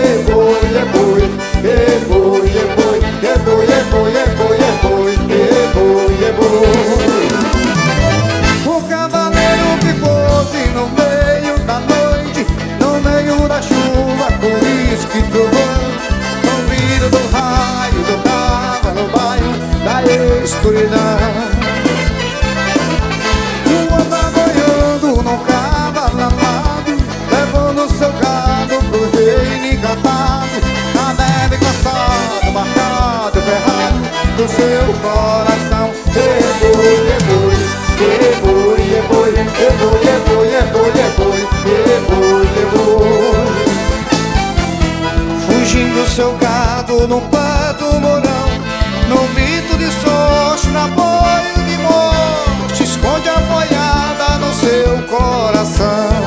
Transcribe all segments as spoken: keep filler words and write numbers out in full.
boi, é boi, é boi, é boi, é boi, é boi, é boi, é boi, é boi, é boi. O cavaleiro que pôde no meio da noite, no meio da chuva, com risco e trovão, no vidro do raio, tocava no bairro da escuridão. O anda boiando num cavalo alado, levando seu gado pro reino encantado, na neve cansado, marcado, ferrado do seu coração. É boi, é boi, é boi, é boi, é boi, é boi, é boi, é boi, é boi, é boi. Fugindo seu gado no pé do morão, no grito de sorte, na boia de morte, esconde a boiada no seu coração.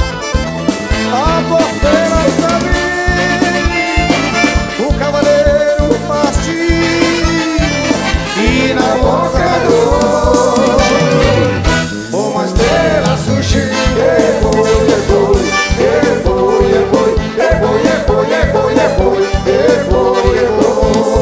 A porteira está vindo, o cavaleiro partiu, e na boca do uma estrela surgiu. É boi, é boi, é boi, é boi, é boi, é boi, é boi, é boi, é boi, é boi.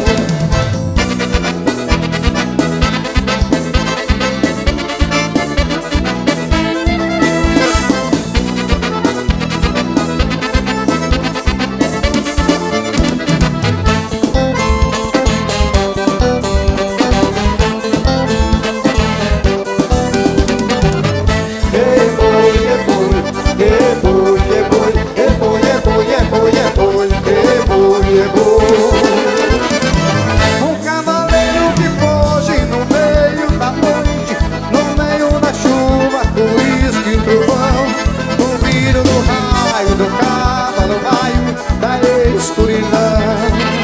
Um cavaleiro que foge no meio da noite, no meio da chuva, com risco e trovão, no viro do raio, do cavalo raio da escuridão.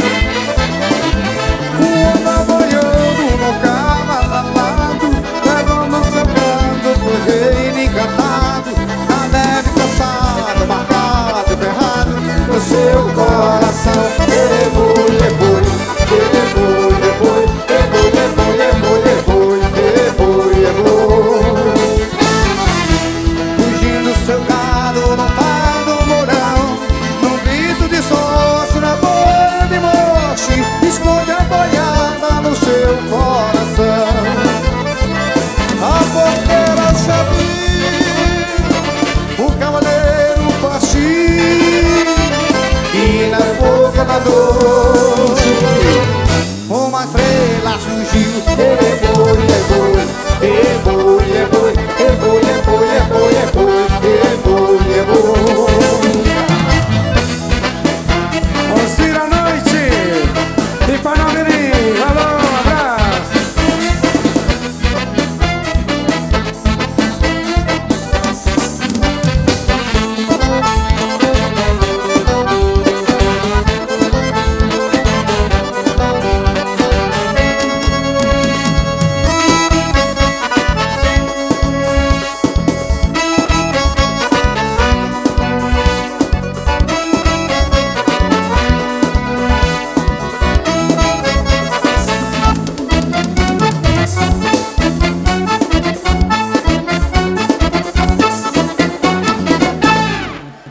O anda boiando no cavalo alado, levando seu canto pro reino encantado, na neve cansado, marcado, ferrado no seu coração.